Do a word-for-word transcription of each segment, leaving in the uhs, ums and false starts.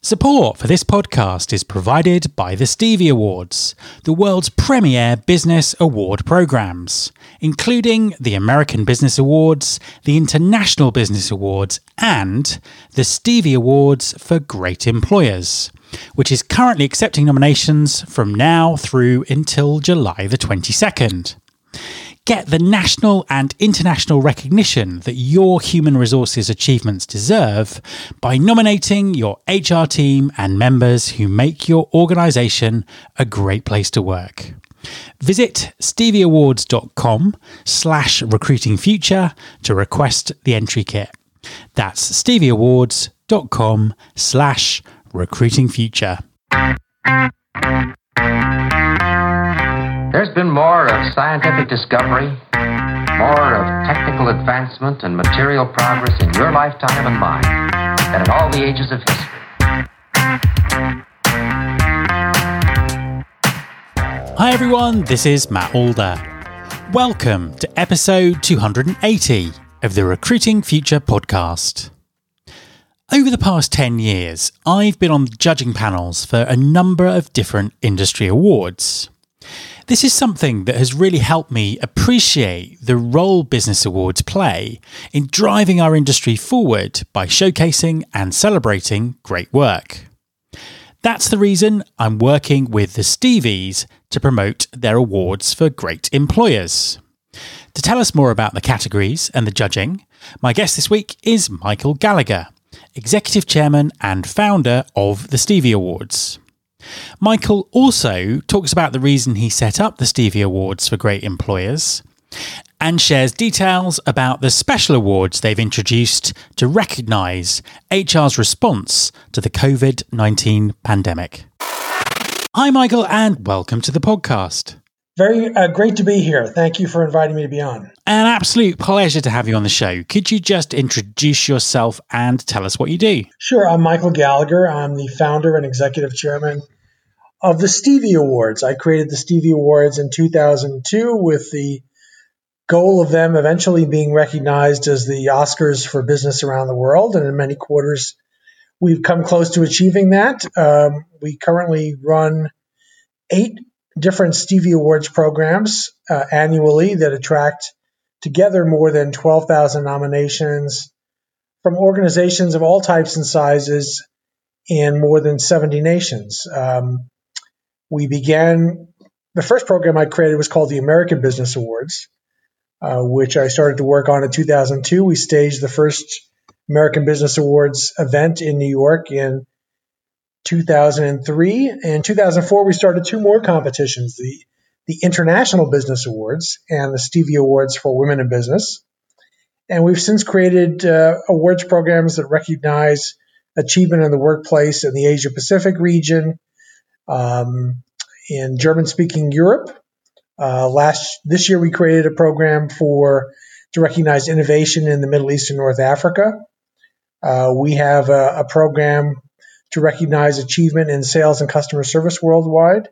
Support for this podcast is provided by the Stevie Awards, the world's premier business award programs, including the American Business Awards, the International Business Awards, and the Stevie Awards for Great Employers, which is currently accepting nominations from now through until July the twenty-second. Get the national and international recognition that your human resources achievements deserve by nominating your H R team and members who make your organisation a great place to work. Visit stevieawards.com slash recruiting future to request the entry kit. That's stevieawards.com slash recruiting future. There's been more of scientific discovery, more of technical advancement and material progress in your lifetime and mine than in all the ages of history. Hi everyone, this is Matt Alder. Welcome to episode two hundred eighty of the Recruiting Future podcast. Over the past ten years, I've been on judging panels for a number of different industry awards. This is something that has really helped me appreciate the role business awards play in driving our industry forward by showcasing and celebrating great work. That's the reason I'm working with the Stevies to promote their awards for great employers. To tell us more about the categories and the judging, my guest this week is Michael Gallagher, Executive Chairman and founder of the Stevie Awards. Michael also talks about the reason he set up the Stevie Awards for Great Employers and shares details about the special awards they've introduced to recognise H R's response to the covid nineteen pandemic. Hi, Michael, and welcome to the podcast. Very uh, great to be here. Thank you for inviting me to be on. An absolute pleasure to have you on the show. Could you just introduce yourself and tell us what you do? Sure. I'm Michael Gallagher. I'm the founder and executive chairman of the Stevie Awards. I created the Stevie Awards in two thousand two with the goal of them eventually being recognized as the Oscars for business around the world. And in many quarters, we've come close to achieving that. Um, we currently run eight different Stevie Awards programs uh, annually that attract together more than twelve thousand nominations from organizations of all types and sizes in more than seventy nations. Um, we began, the first program I created was called the American Business Awards, uh, which I started to work on in two thousand two. We staged the first American Business Awards event in New York in two thousand three. In two thousand four, we started two more competitions, the, the International Business Awards and the Stevie Awards for Women in Business. And we've since created uh, awards programs that recognize achievement in the workplace in the Asia Pacific region, um, in German-speaking Europe. Uh, last this year, we created a program for to recognize innovation in the Middle East and North Africa. Uh, we have a, a program to recognize achievement in sales and customer service worldwide.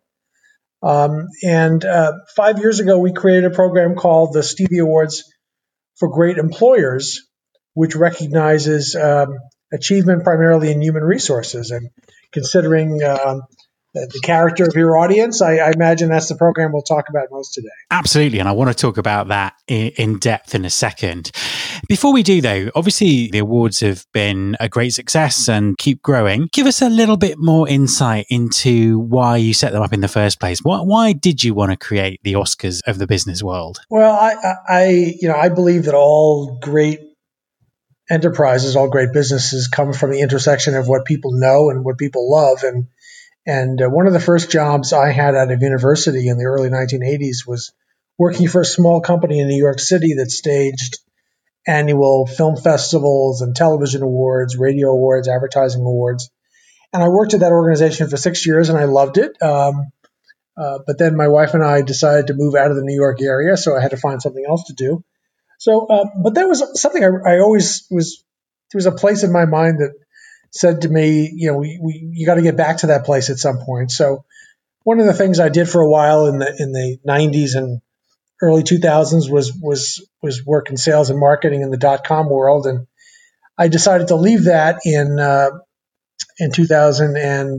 Um, and uh, five years ago, we created a program called the Stevie Awards for Great Employers, which recognizes um, achievement primarily in human resources. And considering um, the, the character of your audience, I, I imagine that's the program we'll talk about most today. Absolutely. And I want to talk about that in, in depth in a second. Before we do, though, obviously the awards have been a great success and keep growing. Give us a little bit more insight into why you set them up in the first place. Why, why did you want to create the Oscars of the business world? Well, I, I, you know, I believe that all great enterprises, all great businesses come from the intersection of what people know and what people love. And And uh, one of the first jobs I had out of university in the early nineteen eighties was working for a small company in New York City that staged annual film festivals and television awards, radio awards, advertising awards. And I worked at that organization for six years and I loved it. Um, uh, but then my wife and I decided to move out of the New York area, so I had to find something else to do. So, uh, but that was something I, I always was, there was a place in my mind that said to me, you know, we, we you got to get back to that place at some point. So one of the things I did for a while in the in the nineties and early two thousands was was was work in sales and marketing in the dot com world, and I decided to leave that in uh, in two thousand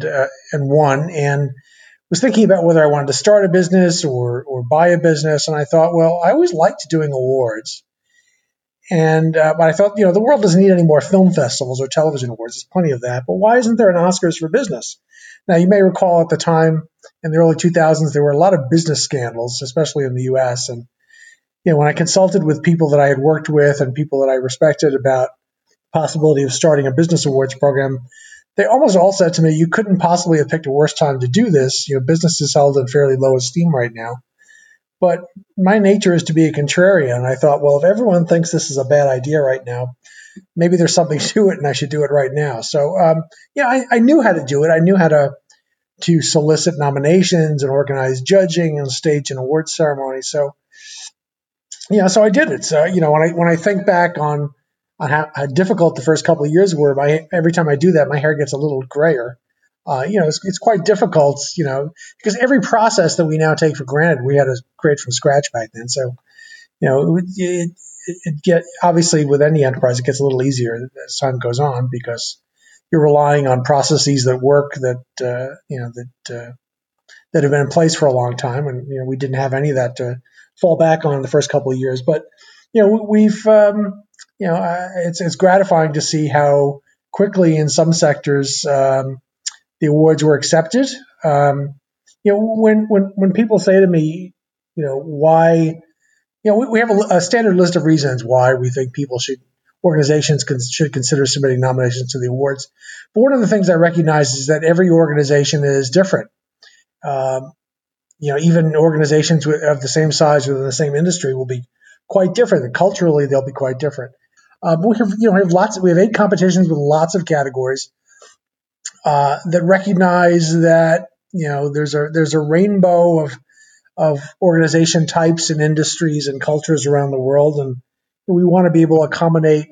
one and was thinking about whether I wanted to start a business or or buy a business. And I thought, well, I always liked doing awards. And uh, but I thought, you know, the world doesn't need any more film festivals or television awards. There's plenty of that. But why isn't there an Oscars for business? Now, you may recall at the time in the early two thousands, there were a lot of business scandals, especially in the U S. And, you know, when I consulted with people that I had worked with and people that I respected about the possibility of starting a business awards program, they almost all said to me, you couldn't possibly have picked a worse time to do this. You know, business is held in fairly low esteem right now. But my nature is to be a contrarian. And I thought, well, if everyone thinks this is a bad idea right now, maybe there's something to it and I should do it right now. So, um, yeah, I, I knew how to do it. I knew how to to solicit nominations and organize judging and stage an awards ceremony. So, yeah, so I did it. So, you know, when I when I think back on on how, how difficult the first couple of years were, my every time I do that, my hair gets a little grayer. Uh, you know, it's, it's quite difficult, you know, because every process that we now take for granted, we had to create from scratch back then. So, you know, it, it, it get obviously with any enterprise, it gets a little easier as time goes on because you're relying on processes that work that, uh, you know, that, uh, that have been in place for a long time. And, you know, we didn't have any of that to fall back on in the first couple of years. But, you know, we've, um, you know, uh, it's, it's gratifying to see how quickly in some sectors, um, the awards were accepted. Um, you know, when, when, when people say to me, you know, why, you know, we, we have a, a standard list of reasons why we think people should, organizations can, should consider submitting nominations to the awards. But one of the things I recognize is that every organization is different. Um, you know, even organizations of the same size within the same industry will be quite different. And culturally, they'll be quite different. Uh, but we have, you know, we have lots. We have eight competitions with lots of categories. Uh, that recognize that, you know, there's a there's a rainbow of of organization types and industries and cultures around the world, and we want to be able to accommodate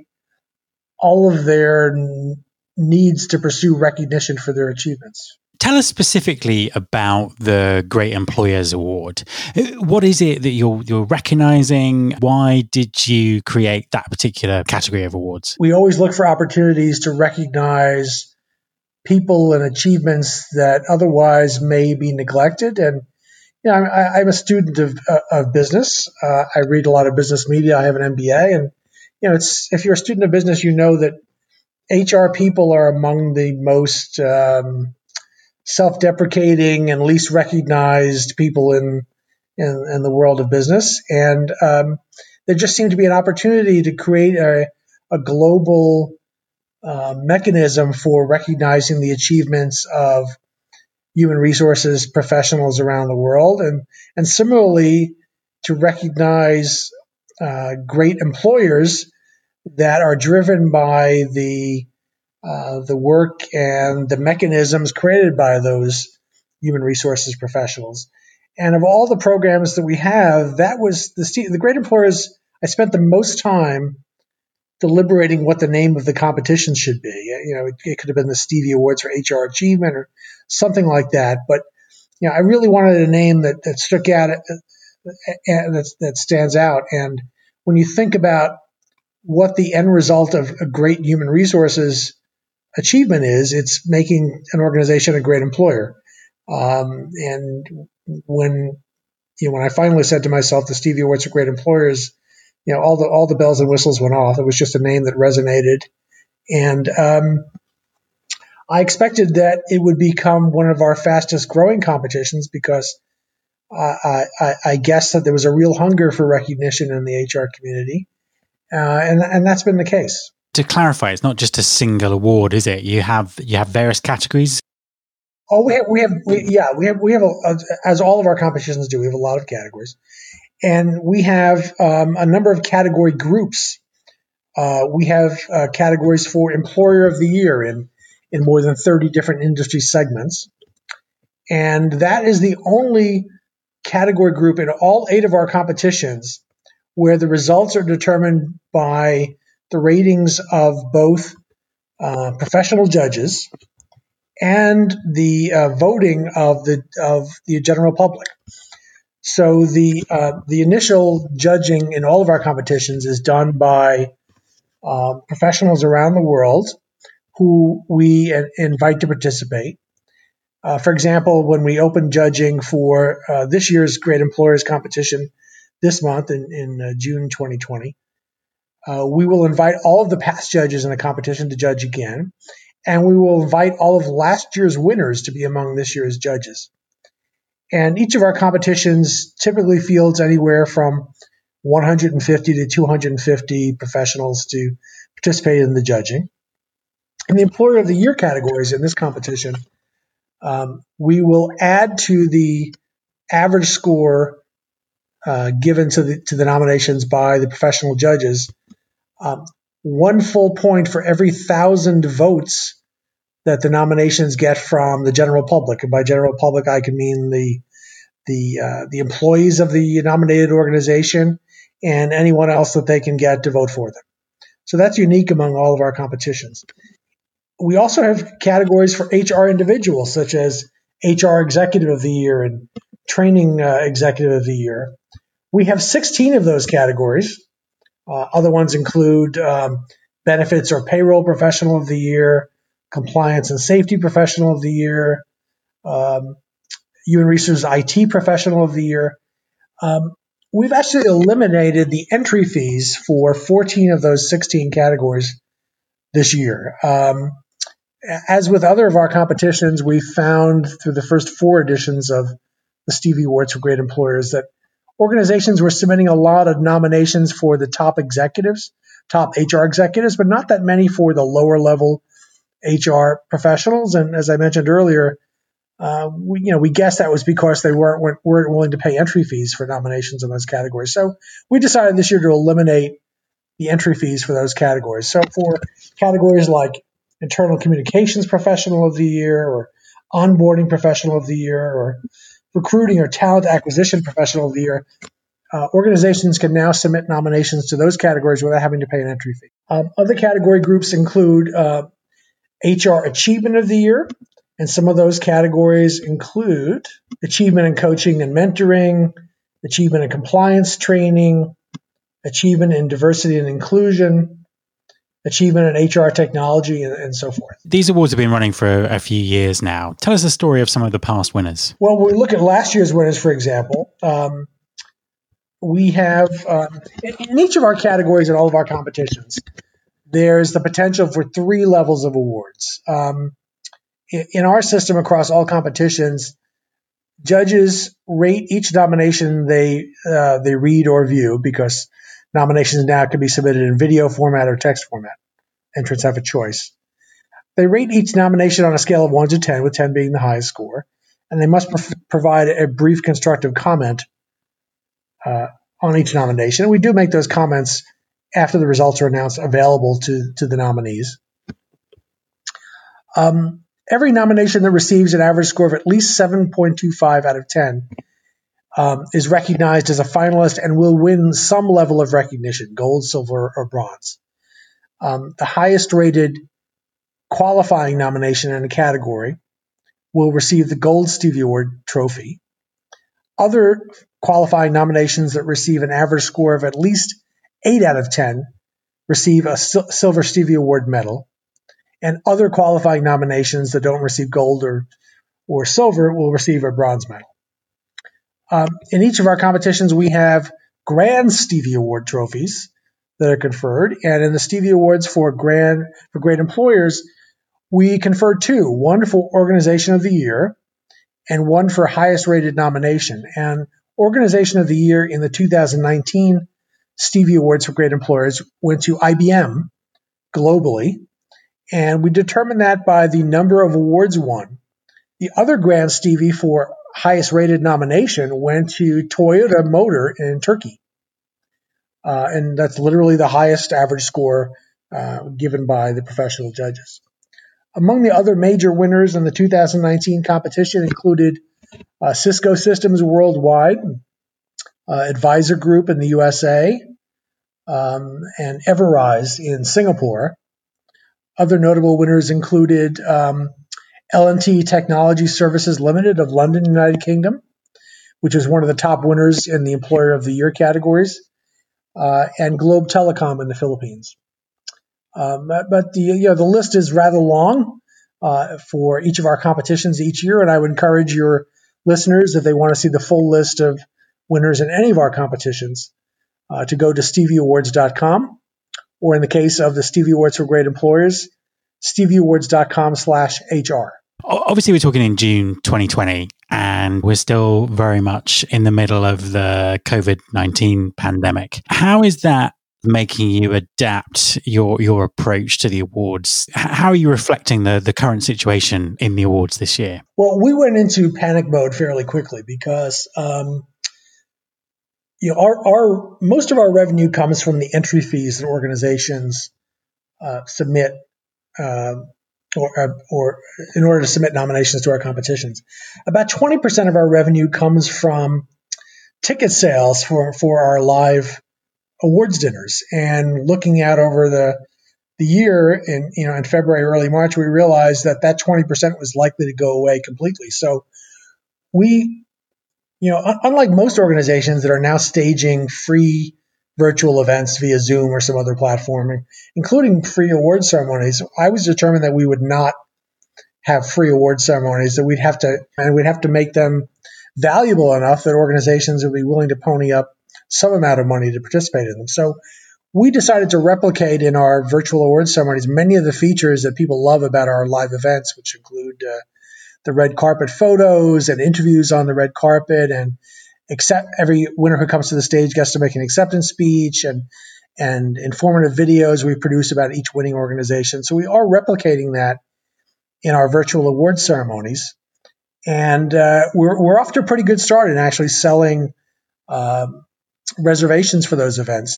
all of their n- needs to pursue recognition for their achievements. Tell us specifically about the Great Employers Award. What is it that you're you're recognizing? Why did you create that particular category of awards? We always look for opportunities to recognize people and achievements that otherwise may be neglected. And, you know, I, I'm a student of, uh, of business. Uh, I read a lot of business media. I have an M B A. And, you know, it's, if you're a student of business, you know that H R people are among the most um, self-deprecating and least recognized people in, in, in the world of business. And um, there just seemed to be an opportunity to create a, a global Uh, mechanism for recognizing the achievements of human resources professionals around the world, and and similarly to recognize uh, great employers that are driven by the uh, the work and the mechanisms created by those human resources professionals. And of all the programs that we have, that was the the Great Employers. I spent the most time deliberating what the name of the competition should be. You know, it, it could have been the Stevie Awards for H R Achievement or something like that. But, you know, I really wanted a name that, that stuck out and that, that stands out. And when you think about what the end result of a great human resources achievement is, it's making an organization a great employer. Um, and when, you know, when I finally said to myself, the Stevie Awards for Great Employers, you know, all the all the bells and whistles went off. It was just a name that resonated, and um, I expected that it would become one of our fastest growing competitions because uh, I, I guessed that there was a real hunger for recognition in the H R community, uh, and and that's been the case. To clarify, it's not just a single award, is it? You have you have various categories. Oh, we have we have we, yeah we have we have a, as all of our competitions do. We have a lot of categories. And we have um, a number of category groups. Uh, we have uh, categories for Employer of the Year in, in more than thirty different industry segments. And that is the only category group in all eight of our competitions where the results are determined by the ratings of both uh, professional judges and the uh, voting of the of the general public. So the uh, the initial judging in all of our competitions is done by uh, professionals around the world who we uh, invite to participate. Uh, for example, when we open judging for uh, this year's Great Employers competition this month in, in uh, June twenty twenty, uh, we will invite all of the past judges in the competition to judge again, and we will invite all of last year's winners to be among this year's judges. And each of our competitions typically fields anywhere from one hundred fifty to two hundred fifty professionals to participate in the judging. In the Employer of the Year categories in this competition, um, we will add to the average score uh, given to the to the nominations by the professional judges, um, one full point for every thousand votes that the nominations get from the general public. And by general public, I can mean the the uh, the employees of the nominated organization and anyone else that they can get to vote for them. So that's unique among all of our competitions. We also have categories for H R individuals, such as H R Executive of the Year and Training uh, Executive of the Year. We have sixteen of those categories. Uh, other ones include um, Benefits or Payroll Professional of the Year, Compliance and Safety Professional of the Year, um, Human Resources I T Professional of the Year. Um, we've actually eliminated the entry fees for fourteen of those sixteen categories this year. Um, as with other of our competitions, we found through the first four editions of the Stevie Awards for Great Employers that organizations were submitting a lot of nominations for the top executives, top H R executives, but not that many for the lower level H R professionals. And as I mentioned earlier, uh, we, you know, we guessed that was because they weren't, weren't weren't willing to pay entry fees for nominations in those categories. So we decided this year to eliminate the entry fees for those categories. So for categories like Internal Communications Professional of the Year, or Onboarding Professional of the Year, or Recruiting or Talent Acquisition Professional of the Year, uh, organizations can now submit nominations to those categories without having to pay an entry fee. Um, other category groups include uh, H R Achievement of the Year, and some of those categories include Achievement in Coaching and Mentoring, Achievement in Compliance Training, Achievement in Diversity and Inclusion, Achievement in H R Technology, and, and so forth. These awards have been running for a few years now. Tell us the story of some of the past winners. Well, when we look at last year's winners, for example, um, we have, um, in, in each of our categories and all of our competitions, there's the potential for three levels of awards. Um, in, in our system across all competitions, judges rate each nomination they uh, they read or view, because nominations now can be submitted in video format or text format. Entrants have a choice. They rate each nomination on a scale of one to ten, with ten being the highest score, and they must pro- provide a brief constructive comment uh, on each nomination. And we do make those comments after the results are announced, available to, to the nominees. Um, every nomination that receives an average score of at least seven point two five out of ten Um, is recognized as a finalist and will win some level of recognition, gold, silver, or bronze. Um, the highest rated qualifying nomination in a category will receive the Gold Stevie Award trophy. Other qualifying nominations that receive an average score of at least eight out of ten receive a Sil- Silver Stevie Award medal. And other qualifying nominations that don't receive gold or, or silver will receive a bronze medal. Um, in each of our competitions, we have Grand Stevie Award trophies that are conferred. And in the Stevie Awards for Grand for Great Employers, we confer two, one for Organization of the Year and one for highest rated nomination. And Organization of the Year in the two thousand nineteen Stevie Awards for Great Employers went to I B M globally. And we determined that by the number of awards won. The other Grand Stevie for highest rated nomination went to Toyota Motor in Turkey. Uh, and that's literally the highest average score uh, given by the professional judges. Among the other major winners in the two thousand nineteen competition included uh, Cisco Systems Worldwide, uh, Advisor Group in the U S A, um, and Everrise in Singapore. Other notable winners included um, L and T Technology Services Limited of London, United Kingdom, which is one of the top winners in the Employer of the Year categories, uh, and Globe Telecom in the Philippines. Um, but the you know the list is rather long uh, for each of our competitions each year, and I would encourage your listeners, if they want to see the full list of winners in any of our competitions, uh, to go to stevie awards dot com, or in the case of the Stevie Awards for Great Employers, stevie awards dot com slash H R. Obviously, we're talking in June twenty twenty, and we're still very much in the middle of the COVID nineteen pandemic. How is that making you adapt your your approach to the awards? How are you reflecting the, the current situation in the awards this year? Well, we went into panic mode fairly quickly because um, you know our, our most of our revenue comes from the entry fees that organizations uh, submit uh, or, or in order to submit nominations to our competitions. About twenty percent of our revenue comes from ticket sales for, for our live awards dinners. And looking out over the the year in you know in February, early March, we realized that that twenty percent was likely to go away completely. So we, you know, unlike most organizations that are now staging free virtual events via Zoom or some other platform, including free award ceremonies, I was determined that we would not have free award ceremonies, that we'd have to and we'd have to make them valuable enough that organizations would be willing to pony up some amount of money to participate in them. So we decided to replicate in our virtual awards ceremonies many of the features that people love about our live events, which include uh, the red carpet photos and interviews on the red carpet, and accept every winner who comes to the stage gets to make an acceptance speech, and and informative videos we produce about each winning organization. So we are replicating that in our virtual awards ceremonies, and uh, we're we're off to a pretty good start in actually selling uh, reservations for those events.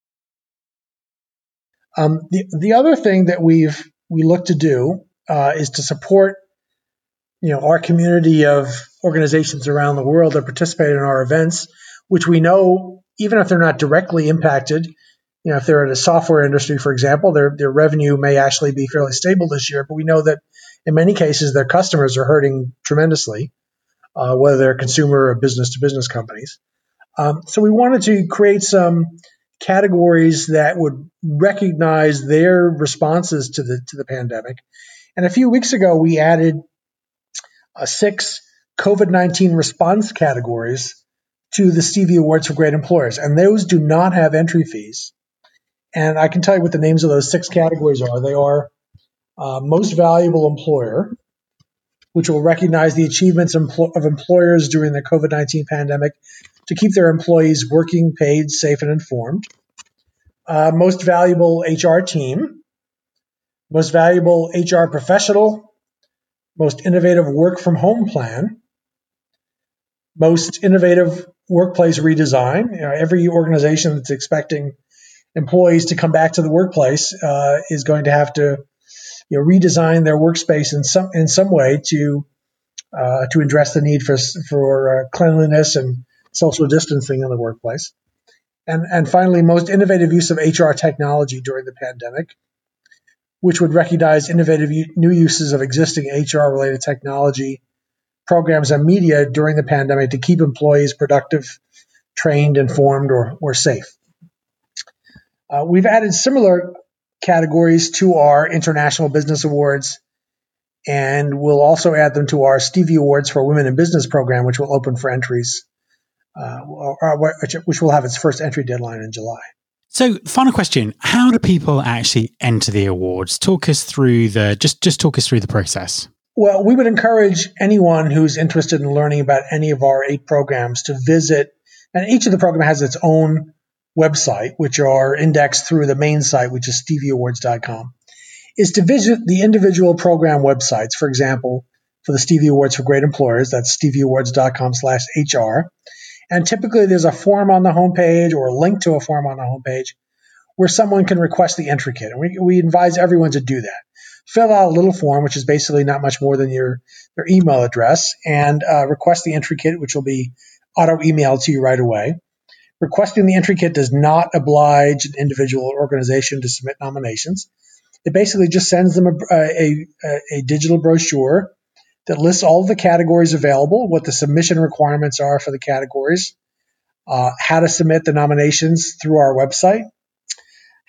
Um, the the other thing that we've we look to do uh, is to support, you know, our community of organizations around the world that participate in our events, which we know, even if they're not directly impacted, you know, if they're in a software industry, for example, their their revenue may actually be fairly stable this year. But we know that in many cases their customers are hurting tremendously, uh, whether they're consumer or business to business companies. Um, so we wanted to create some categories that would recognize their responses to the to the pandemic. And a few weeks ago, we added uh, six COVID nineteen response categories to the Stevie Awards for Great Employers, and those do not have entry fees. And I can tell you what the names of those six categories are. They are uh, Most Valuable Employer, which will recognize the achievements of employers during the COVID nineteen pandemic to keep their employees working, paid, safe, and informed. Uh, most Valuable H R Team, Most Valuable H R Professional, Most Innovative Work from Home Plan, Most Innovative Workplace Redesign. You know, every organization that's expecting employees to come back to the workplace uh, is going to have to, you know, redesign their workspace in some in some way to uh, to address the need for for uh, cleanliness and social distancing in the workplace. And and finally, most innovative use of H R technology during the pandemic, which would recognize innovative u- new uses of existing H R-related technology, programs, and media during the pandemic to keep employees productive, trained, informed, or, or safe. Uh, we've added similar categories to our International Business Awards, and we'll also add them to our Stevie Awards for Women in Business program, which will open for entries, uh, or, or, which will have its first entry deadline in July. So, final question: how do people actually enter the awards? Talk us through the just just talk us through the process. Well, we would encourage anyone who's interested in learning about any of our eight programs to visit, and each of the program has its own website, which are indexed through the main site, which is stevie awards dot com, is to visit the individual program websites. For example, for the Stevie Awards for Great Employers, that's stevie awards dot com slash H R. And typically there's a form on the homepage or a link to a form on the homepage where someone can request the entry kit. And we, we advise everyone to do that. Fill out a little form, which is basically not much more than your, your email address, and uh, request the entry kit, which will be auto-emailed to you right away. Requesting the entry kit does not oblige an individual or organization to submit nominations. It basically just sends them a, a, a, a digital brochure that lists all of the categories available, what the submission requirements are for the categories, uh, how to submit the nominations through our website,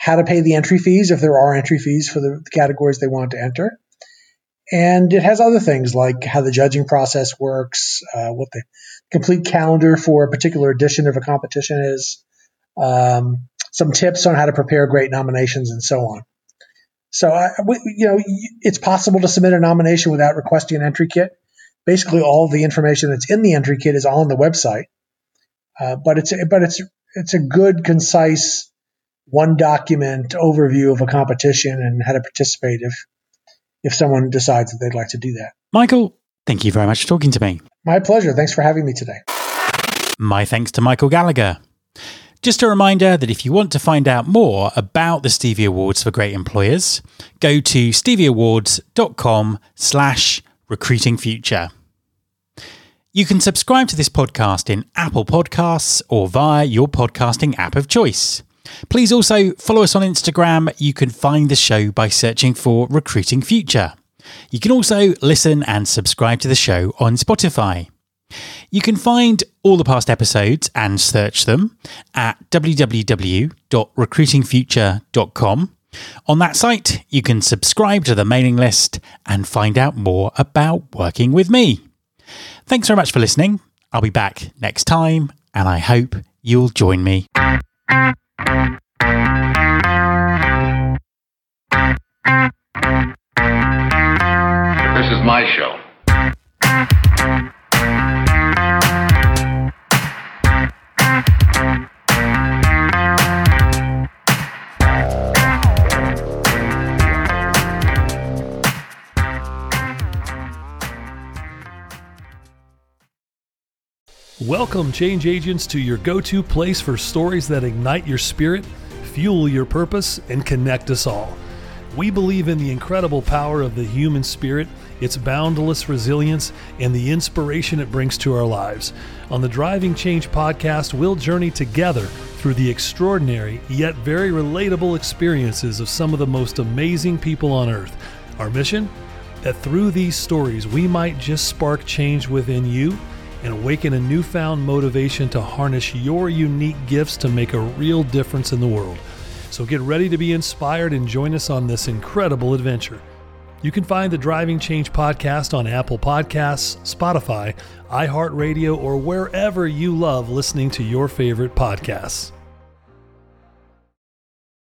how to pay the entry fees if there are entry fees for the categories they want to enter. And it has other things like how the judging process works, uh, what the complete calendar for a particular edition of a competition is, um, some tips on how to prepare great nominations, and so on. So, I, we, you know, it's possible to submit a nomination without requesting an entry kit. Basically, all the information that's in the entry kit is on the website, uh, but it's but it's it's a good, concise, one document overview of a competition and how to participate if if someone decides that they'd like to do that. Michael, thank you very much for talking to me. My pleasure. Thanks for having me today. My thanks to Michael Gallagher. Just a reminder that if you want to find out more about the Stevie Awards for Great Employers, go to stevieawards.com slash recruiting future. You can subscribe to this podcast in Apple Podcasts or via your podcasting app of choice. Please also follow us on Instagram. You can find the show by searching for Recruiting Future. You can also listen and subscribe to the show on Spotify. You can find all the past episodes and search them at w w w dot recruiting future dot com. On that site, you can subscribe to the mailing list and find out more about working with me. Thanks very much for listening. I'll be back next time, and I hope you'll join me. This is my show. Welcome, change agents, to your go-to place for stories that ignite your spirit, fuel your purpose, and connect us all. We believe in the incredible power of the human spirit, its boundless resilience, and the inspiration it brings to our lives. On the Driving Change podcast, we'll journey together through the extraordinary yet very relatable experiences of some of the most amazing people on earth. Our mission? That through these stories, we might just spark change within you and awaken a newfound motivation to harness your unique gifts to make a real difference in the world. So get ready to be inspired and join us on this incredible adventure. You can find the Driving Change podcast on Apple Podcasts, Spotify, iHeartRadio, or wherever you love listening to your favorite podcasts.